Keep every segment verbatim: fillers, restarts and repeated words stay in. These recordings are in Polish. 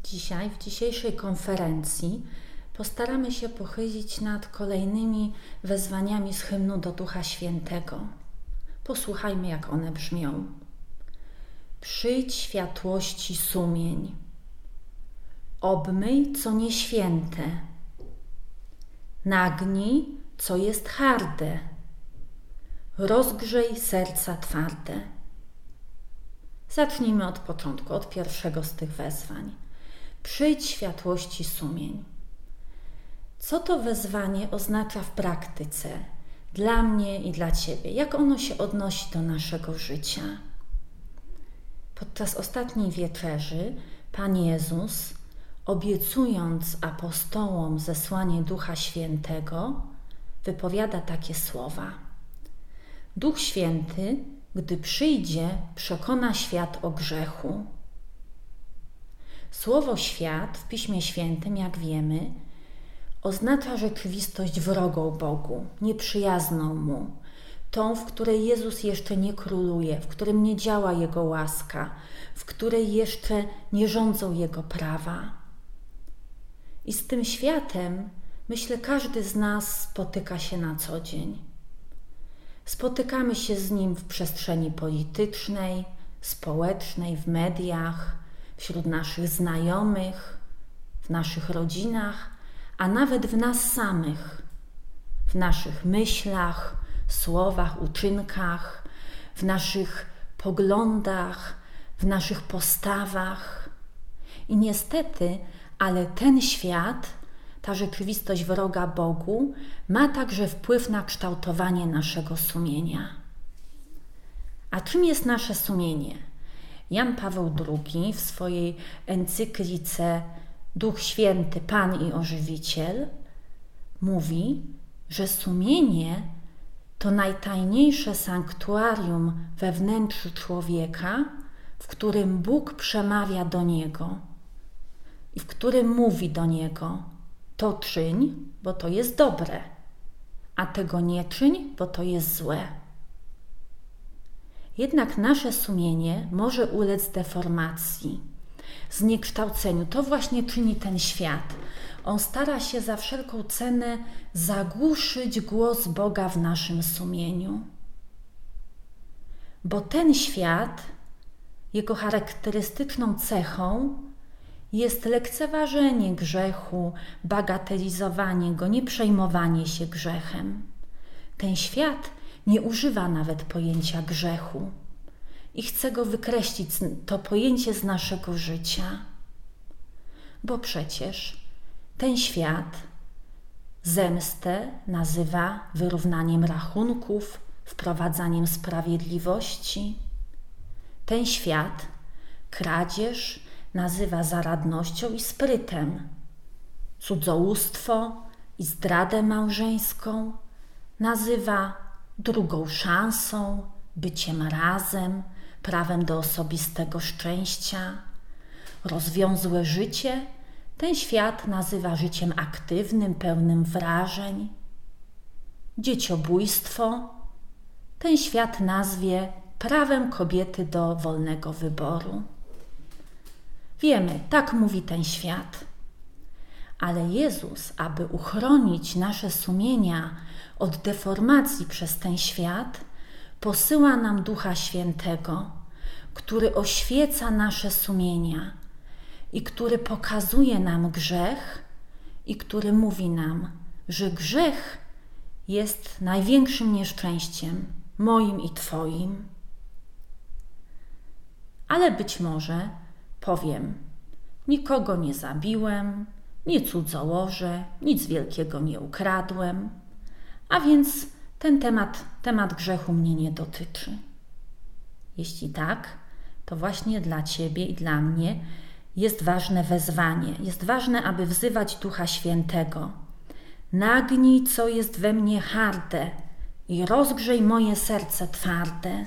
Dzisiaj, w dzisiejszej konferencji postaramy się pochylić nad kolejnymi wezwaniami z hymnu do Ducha Świętego. Posłuchajmy, jak one brzmią. Przyjdź światłości sumień, obmyj, co nieświęte, nagnij, co jest harde, rozgrzej serca twarde. Zacznijmy od początku, od pierwszego z tych wezwań. Przyjdź światłości sumień. Co to wezwanie oznacza w praktyce dla mnie i dla Ciebie? Jak ono się odnosi do naszego życia? Podczas ostatniej wieczerzy Pan Jezus, obiecując apostołom zesłanie Ducha Świętego, wypowiada takie słowa. Duch Święty, gdy przyjdzie, przekona świat o grzechu. Słowo świat w Piśmie Świętym, jak wiemy, oznacza rzeczywistość wrogą Bogu, nieprzyjazną Mu, tą, w której Jezus jeszcze nie króluje, w którym nie działa Jego łaska, w której jeszcze nie rządzą Jego prawa. I z tym światem, myślę, każdy z nas spotyka się na co dzień. Spotykamy się z nim w przestrzeni politycznej, społecznej, w mediach, wśród naszych znajomych, w naszych rodzinach, a nawet w nas samych, w naszych myślach, słowach, uczynkach, w naszych poglądach, w naszych postawach. I niestety, ale ten świat, ta rzeczywistość wroga Bogu, ma także wpływ na kształtowanie naszego sumienia. A czym jest nasze sumienie? Jan Paweł drugi w swojej encyklice Duch Święty, Pan i Ożywiciel mówi, że sumienie to najtajniejsze sanktuarium we wnętrzu człowieka, w którym Bóg przemawia do niego i w którym mówi do niego: to czyń, bo to jest dobre, a tego nie czyń, bo to jest złe. Jednak nasze sumienie może ulec deformacji, zniekształceniu. To właśnie czyni ten świat. On stara się za wszelką cenę zagłuszyć głos Boga w naszym sumieniu. Bo ten świat, jego charakterystyczną cechą jest lekceważenie grzechu, bagatelizowanie go, nie przejmowanie się grzechem. Ten świat nie używa nawet pojęcia grzechu i chce go wykreślić, to pojęcie, z naszego życia. Bo przecież ten świat zemstę nazywa wyrównaniem rachunków, wprowadzaniem sprawiedliwości. Ten świat kradzież nazywa zaradnością i sprytem. Cudzołóstwo i zdradę małżeńską nazywa drugą szansą, byciem razem, prawem do osobistego szczęścia. Rozwiązłe życie ten świat nazywa życiem aktywnym, pełnym wrażeń. Dzieciobójstwo ten świat nazwie prawem kobiety do wolnego wyboru. Wiemy, tak mówi ten świat. Ale Jezus, aby uchronić nasze sumienia od deformacji przez ten świat, posyła nam Ducha Świętego, który oświeca nasze sumienia i który pokazuje nam grzech i który mówi nam, że grzech jest największym nieszczęściem moim i Twoim. Ale być może powiem, nikogo nie zabiłem, nie cudzołożę, nic wielkiego nie ukradłem, a więc ten temat, temat grzechu mnie nie dotyczy. Jeśli tak, to właśnie dla Ciebie i dla mnie jest ważne wezwanie. Jest ważne, aby wzywać Ducha Świętego. Nagnij, co jest we mnie harde i rozgrzej moje serce twarde.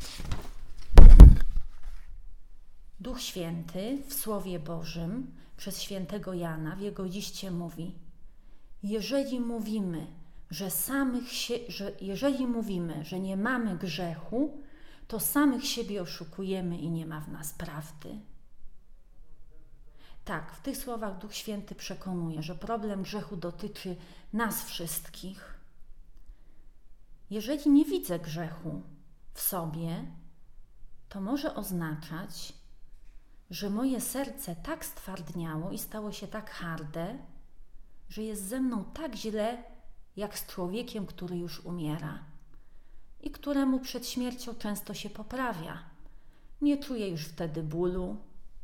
Duch Święty w Słowie Bożym przez świętego Jana w jego liście mówi: jeżeli mówimy, że samych się, że jeżeli mówimy, że nie mamy grzechu, to samych siebie oszukujemy i nie ma w nas prawdy. Tak, w tych słowach Duch Święty przekonuje, że problem grzechu dotyczy nas wszystkich. Jeżeli nie widzę grzechu w sobie, to może oznaczać, że moje serce tak stwardniało i stało się tak harde, że jest ze mną tak źle, jak z człowiekiem, który już umiera i któremu przed śmiercią często się poprawia. Nie czuje już wtedy bólu.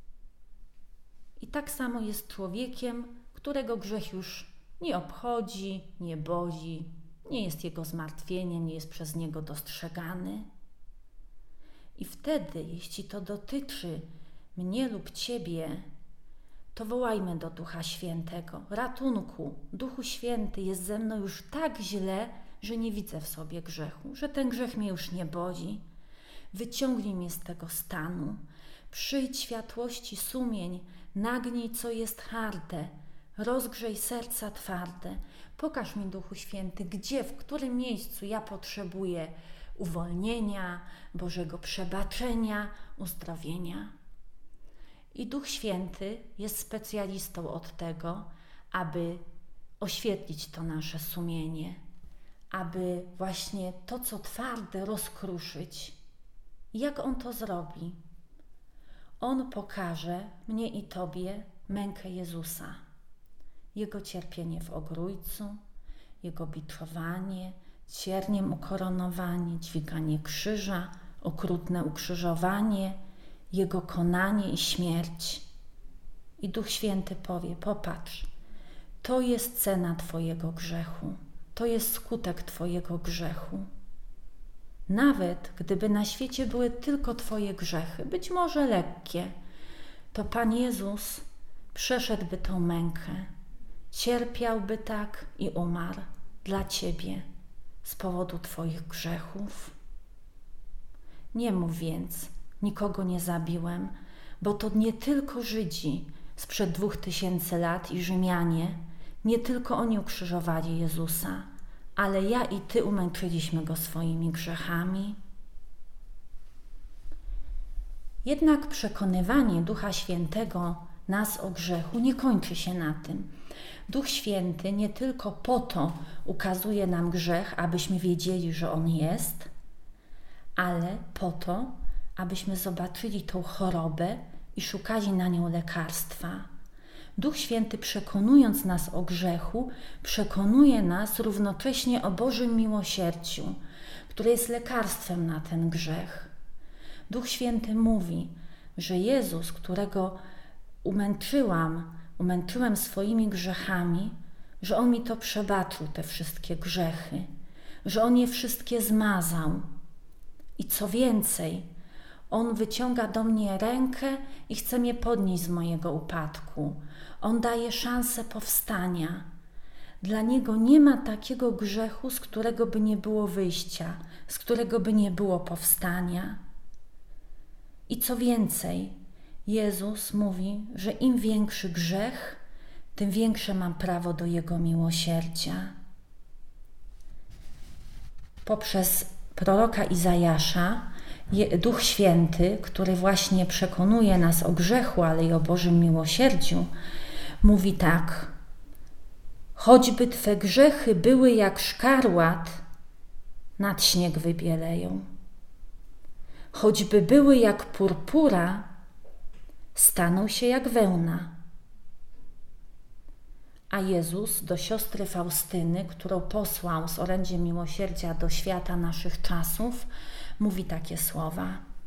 I tak samo jest człowiekiem, którego grzech już nie obchodzi, nie boli, nie jest jego zmartwieniem, nie jest przez niego dostrzegany. I wtedy, jeśli to dotyczy mnie lub Ciebie, to wołajmy do Ducha Świętego. Ratunku, Duchu Święty, jest ze mną już tak źle, że nie widzę w sobie grzechu, że ten grzech mnie już nie boli. Wyciągnij mnie z tego stanu. Przyjdź światłości sumień, nagnij, co jest harde. Rozgrzej serca twarde. Pokaż mi, Duchu Święty, gdzie, w którym miejscu ja potrzebuję uwolnienia, Bożego przebaczenia, uzdrowienia. I Duch Święty jest specjalistą od tego, aby oświetlić to nasze sumienie, aby właśnie to, co twarde, rozkruszyć. Jak On to zrobi? On pokaże mnie i Tobie mękę Jezusa, Jego cierpienie w ogrójcu, Jego biczowanie, cierniem ukoronowanie, dźwiganie krzyża, okrutne ukrzyżowanie, Jego konanie i śmierć. I Duch Święty powie, popatrz, to jest cena Twojego grzechu, to jest skutek Twojego grzechu. Nawet gdyby na świecie były tylko Twoje grzechy, być może lekkie, to Pan Jezus przeszedłby tą mękę, cierpiałby tak i umarł dla Ciebie z powodu Twoich grzechów. Nie mów więc, nikogo nie zabiłem, bo to nie tylko Żydzi sprzed dwóch tysięcy lat i Rzymianie, nie tylko oni ukrzyżowali Jezusa, ale ja i Ty umęczyliśmy Go swoimi grzechami. Jednak przekonywanie Ducha Świętego nas o grzechu nie kończy się na tym. Duch Święty nie tylko po to ukazuje nam grzech, abyśmy wiedzieli, że on jest, ale po to, abyśmy zobaczyli tą chorobę i szukali na nią lekarstwa. Duch Święty, przekonując nas o grzechu, przekonuje nas równocześnie o Bożym miłosierdziu, które jest lekarstwem na ten grzech. Duch Święty mówi, że Jezus, którego umęczyłam, umęczyłem swoimi grzechami, że On mi to przebaczył, te wszystkie grzechy, że On je wszystkie zmazał. I co więcej, On wyciąga do mnie rękę i chce mnie podnieść z mojego upadku. On daje szansę powstania. Dla Niego nie ma takiego grzechu, z którego by nie było wyjścia, z którego by nie było powstania. I co więcej, Jezus mówi, że im większy grzech, tym większe mam prawo do Jego miłosierdzia. Poprzez proroka Izajasza Duch Święty, który właśnie przekonuje nas o grzechu, ale i o Bożym miłosierdziu, mówi tak: choćby Twe grzechy były jak szkarłat, nad śnieg wybieleją. Choćby były jak purpura, staną się jak wełna. A Jezus do siostry Faustyny, którą posłał z orędziem miłosierdzia do świata naszych czasów, mówi takie słowa: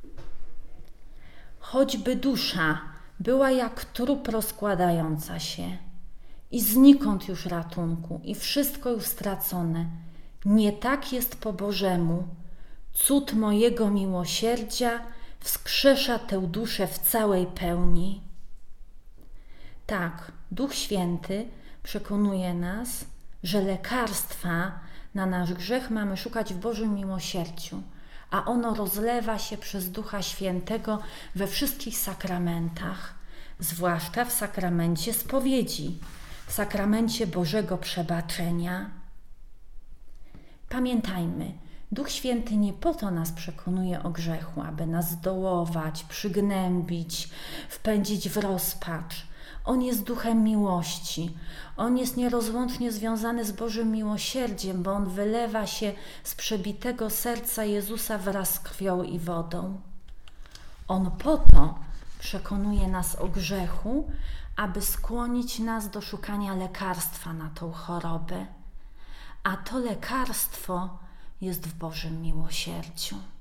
choćby dusza była jak trup rozkładająca się i znikąd już ratunku i wszystko już stracone, nie tak jest po Bożemu. Cud mojego miłosierdzia wskrzesza tę duszę w całej pełni. Tak, Duch Święty przekonuje nas, że lekarstwa na nasz grzech mamy szukać w Bożym miłosierdziu, a ono rozlewa się przez Ducha Świętego we wszystkich sakramentach, zwłaszcza w sakramencie spowiedzi, w sakramencie Bożego przebaczenia. Pamiętajmy, Duch Święty nie po to nas przekonuje o grzechu, aby nas zdołować, przygnębić, wpędzić w rozpacz. On jest duchem miłości. On jest nierozłącznie związany z Bożym miłosierdziem, bo On wylewa się z przebitego serca Jezusa wraz z krwią i wodą. On po to przekonuje nas o grzechu, aby skłonić nas do szukania lekarstwa na tą chorobę. A to lekarstwo jest w Bożym miłosierdziu.